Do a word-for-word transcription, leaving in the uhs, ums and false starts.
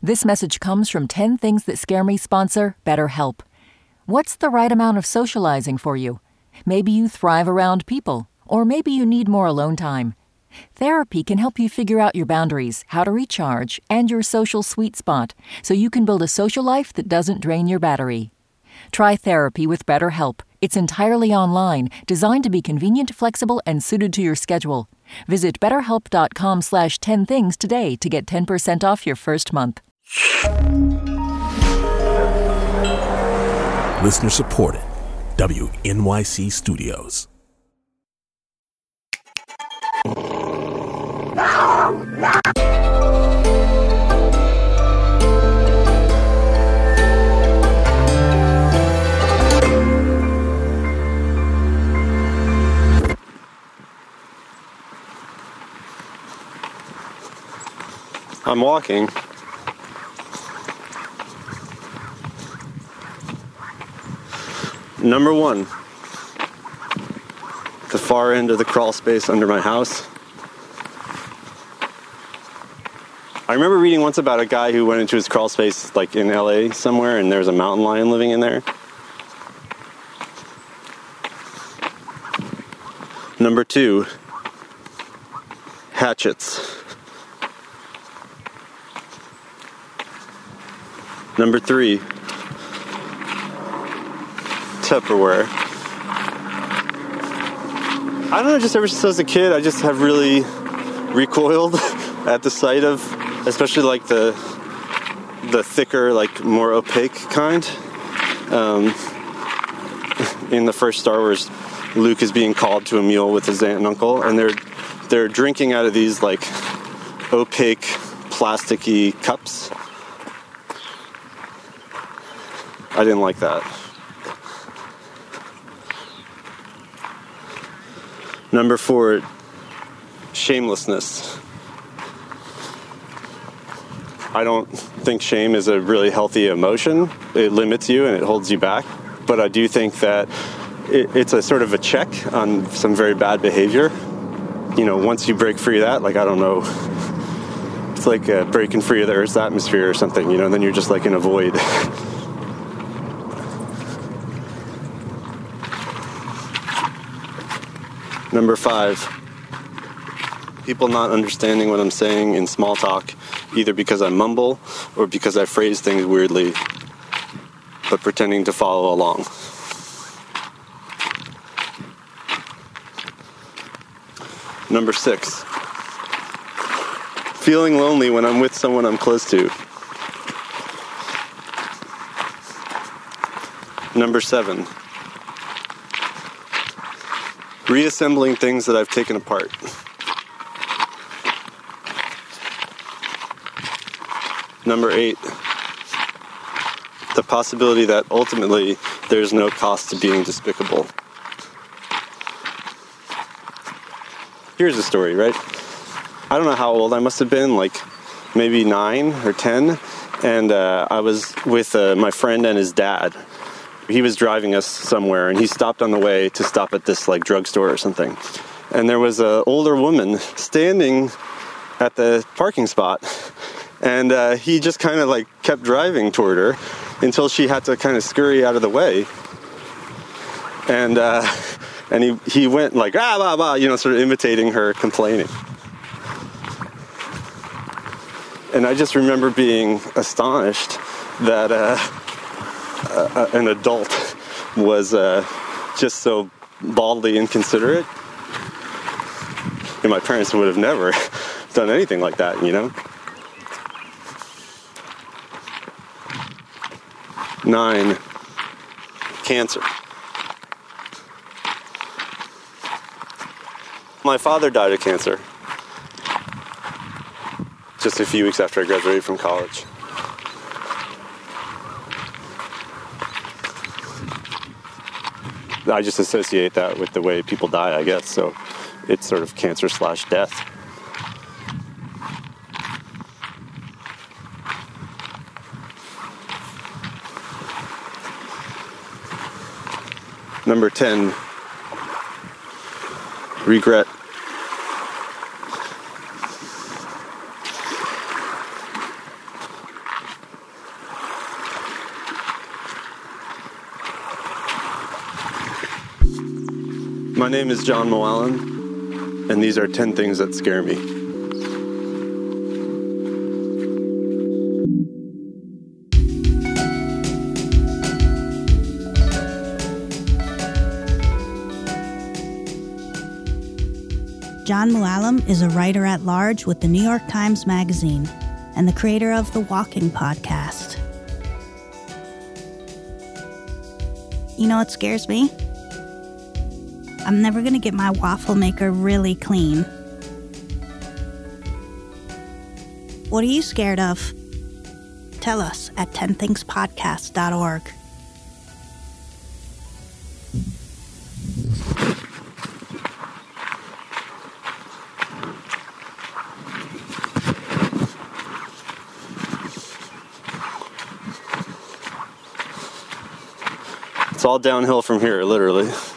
This message comes from ten Things That Scare Me sponsor BetterHelp. What's the right amount of socializing for you? Maybe you thrive around people, or maybe you need more alone time. Therapy can help you figure out your boundaries, how to recharge, and your social sweet spot, so you can build a social life that doesn't drain your battery. Try therapy with BetterHelp. It's entirely online, designed to be convenient, flexible, and suited to your schedule. Visit betterhelp.com slash 10 things today to get ten percent off your first month. Listener supported. W N Y C Studios. I'm walking. Number one, the far end of the crawl space under my house. I remember reading once about a guy who went into his crawl space like in L A somewhere, and there's a mountain lion living in there. Number two, hatchets. Number three, Tupperware. I don't know, just ever since I was a kid, I just have really recoiled at the sight of, especially like the the thicker, like more opaque kind. Um, in the first Star Wars, Luke is being called to a meal with his aunt and uncle, and they're they're drinking out of these like opaque, plasticky cups. I didn't like that. Number four, shamelessness. I don't think shame is a really healthy emotion. It limits you and it holds you back. But I do think that it, it's a sort of a check on some very bad behavior. You know, once you break free of that, like, I don't know, it's like uh, breaking free of the Earth's atmosphere or something, you know, then you're just like in a void. Number five, people not understanding what I'm saying in small talk, either because I mumble or because I phrase things weirdly, but pretending to follow along. Number six, feeling lonely when I'm with someone I'm close to. Number seven, reassembling things that I've taken apart. Number eight, the possibility that ultimately there's no cost to being despicable. Here's the story, right? I don't know how old I must have been, like maybe nine or ten, and uh, I was with uh, my friend and his dad. He was driving us somewhere, and he stopped on the way to stop at this like drugstore or something. And there was an older woman standing at the parking spot, and uh, he just kind of like kept driving toward her until she had to kind of scurry out of the way. And uh, and he he went like ah blah blah, you know, sort of imitating her complaining. And I just remember being astonished that. Uh, Uh, an adult was uh, just so baldly inconsiderate. And my parents would have never done anything like that, you know? Nine, cancer. My father died of cancer just a few weeks after I graduated from college. I just associate that with the way people die, I guess. So it's sort of cancer slash death. Number ten, regret. My name is John Moalen, and these are ten things that scare me. John Mooallem is a writer at large with the New York Times Magazine and the creator of the Walking Podcast. You know what scares me? I'm never going to get my waffle maker really clean. What are you scared of? Tell us at ten things podcast dot org. It's all downhill from here, literally.